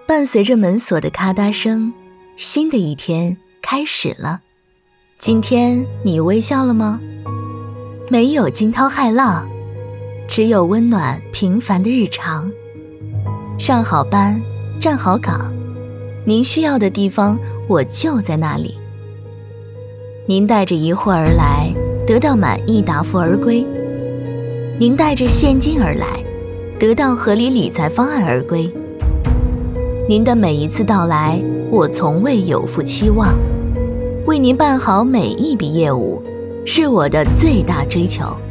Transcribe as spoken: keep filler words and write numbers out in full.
伴随着门锁的咔嗒声，新的一天开始了。今天你微笑了吗？没有惊涛骇浪，只有温暖平凡的日常。上好班，站好岗，您需要的地方我就在那里。您带着疑惑而来，得到满意答复而归。您带着现金而来，得到合理理财方案而归。您的每一次到来，我从未有负期望。为您办好每一笔业务，是我的最大追求。